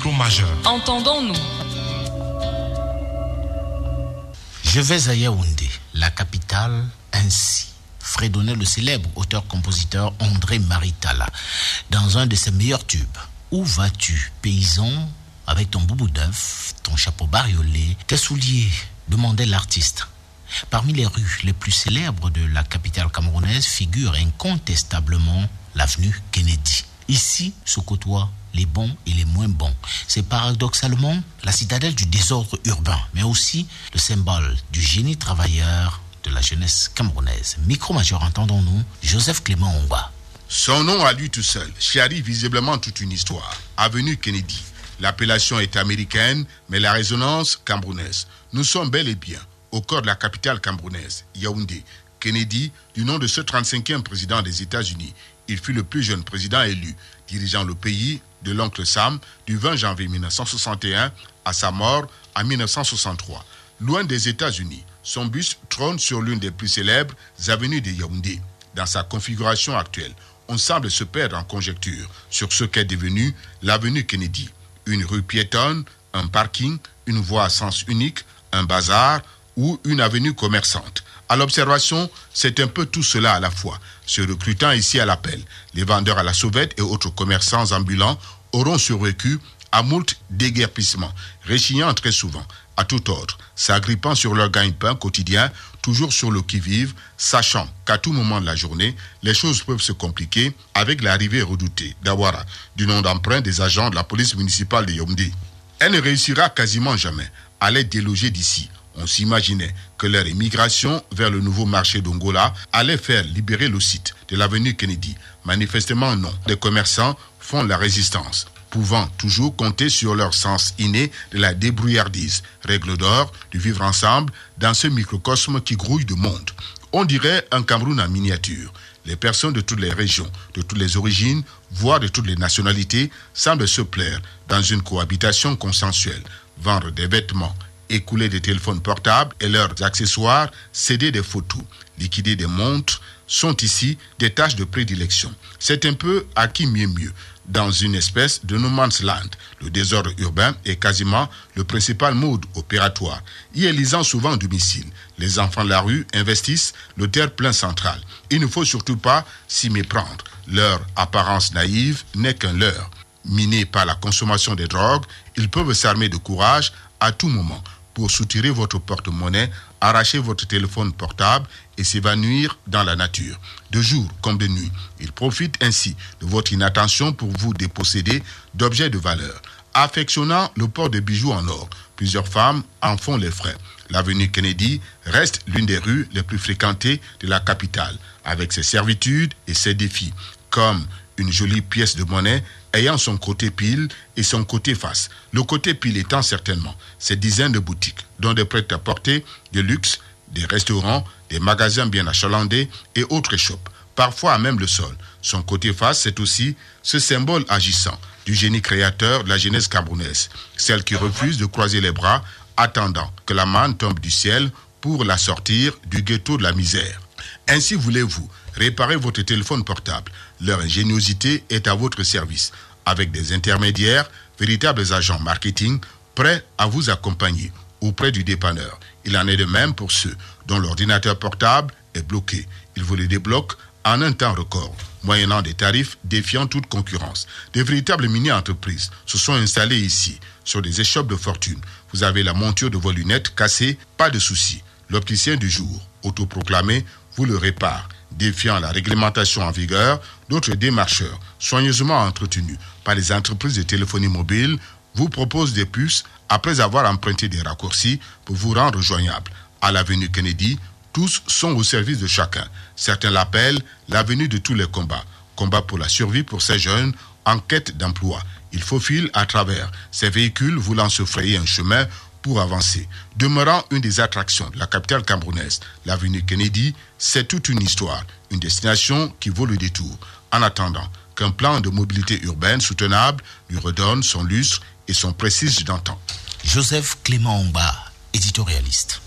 micro-majeur. Entendons-nous. Je vais à Yaoundé, la capitale, ainsi fredonnait le célèbre auteur-compositeur André Maritala dans un de ses meilleurs tubes. Où vas-tu, paysan, avec ton boubou d'œuf, ton chapeau bariolé, tes souliers, demandait l'artiste. Parmi les rues les plus célèbres de la capitale camerounaise figure incontestablement l'avenue Kennedy. Ici se côtoient les bons et les moins bons. C'est paradoxalement la citadelle du désordre urbain, mais aussi le symbole du génie travailleur de la jeunesse camerounaise. Micro-majeur, entendons-nous, Joseph Clément Omba. Son nom à lui tout seul charrie visiblement toute une histoire. Avenue Kennedy. L'appellation est américaine, mais la résonance camerounaise. Nous sommes bel et bien au cœur de la capitale camerounaise, Yaoundé. Kennedy, du nom de ce 35e président des États-Unis. Il fut le plus jeune président élu, dirigeant le pays de l'oncle Sam du 20 janvier 1961 à sa mort en 1963. Loin des États-Unis, son buste trône sur l'une des plus célèbres avenues de Yaoundé. Dans sa configuration actuelle, on semble se perdre en conjecture sur ce qu'est devenu l'avenue Kennedy. Une rue piétonne, un parking, une voie à sens unique, un bazar ou une avenue commerçante. À l'observation, c'est un peu tout cela à la fois. Se recrutant ici à l'appel, les vendeurs à la sauvette et autres commerçants ambulants auront survécu à moult déguerpissements, réchignant très souvent à tout ordre, s'agrippant sur leur gagne-pain quotidien, toujours sur le qui-vive, sachant qu'à tout moment de la journée, les choses peuvent se compliquer avec l'arrivée redoutée d'Awara, du nom d'emprunt des agents de la police municipale de Yaoundé. Elle ne réussira quasiment jamais à les déloger d'ici. On s'imaginait que leur émigration vers le nouveau marché d'Ongola allait faire libérer le site de l'avenue Kennedy. Manifestement non. Les commerçants font la résistance, pouvant toujours compter sur leur sens inné de la débrouillardise, règle d'or du vivre ensemble dans ce microcosme qui grouille de monde. On dirait un Cameroun en miniature. Les personnes de toutes les régions, de toutes les origines, voire de toutes les nationalités, semblent se plaire dans une cohabitation consensuelle, vendre des vêtements, écouler des téléphones portables et leurs accessoires, céder des photos, liquider des montres, sont ici des tâches de prédilection. C'est un peu à qui mieux, dans une espèce de no man's land. Le désordre urbain est quasiment le principal mode opératoire, y élisant souvent domicile. Les enfants de la rue investissent le terre-plein central. Il ne faut surtout pas s'y méprendre. Leur apparence naïve n'est qu'un leurre. Minés par la consommation des drogues, ils peuvent s'armer de courage à tout moment pour soutirer votre porte-monnaie, arracher votre téléphone portable et s'évanouir dans la nature. De jour comme de nuit, ils profitent ainsi de votre inattention pour vous déposséder d'objets de valeur. Affectionnant le port de bijoux en or, plusieurs femmes en font les frais. L'avenue Kennedy reste l'une des rues les plus fréquentées de la capitale, avec ses servitudes et ses défis, comme une jolie pièce de monnaie ayant son côté pile et son côté face. Le côté pile étant certainement ces dizaines de boutiques, dont des prêt-à-porter, de luxe, des restaurants, des magasins bien achalandés et autres échoppes, parfois à même le sol. Son côté face, c'est aussi ce symbole agissant du génie créateur de la jeunesse camerounaise, celle qui refuse de croiser les bras, attendant que la manne tombe du ciel pour la sortir du ghetto de la misère. Ainsi voulez-vous réparer votre téléphone portable. Leur ingéniosité est à votre service, avec des intermédiaires, véritables agents marketing, prêts à vous accompagner auprès du dépanneur. Il en est de même pour ceux dont l'ordinateur portable est bloqué. Ils vous le débloquent en un temps record, moyennant des tarifs défiant toute concurrence. Des véritables mini-entreprises se sont installées ici, sur des échoppes de fortune. Vous avez la monture de vos lunettes cassée, pas de souci. L'opticien du jour, autoproclamé, vous le répare. Défiant la réglementation en vigueur, d'autres démarcheurs, soigneusement entretenus par les entreprises de téléphonie mobile, vous proposent des puces après avoir emprunté des raccourcis pour vous rendre joignable. À l'avenue Kennedy, tous sont au service de chacun. Certains l'appellent l'avenue de tous les combats. Combat pour la survie pour ces jeunes en quête d'emploi. Ils faufilent à travers ces véhicules voulant se frayer un chemin pour avancer. Demeurant une des attractions de la capitale camerounaise, l'avenue Kennedy, c'est toute une histoire, une destination qui vaut le détour, en attendant qu'un plan de mobilité urbaine soutenable lui redonne son lustre et son prestige d'antan. Joseph Clément Omba, éditorialiste.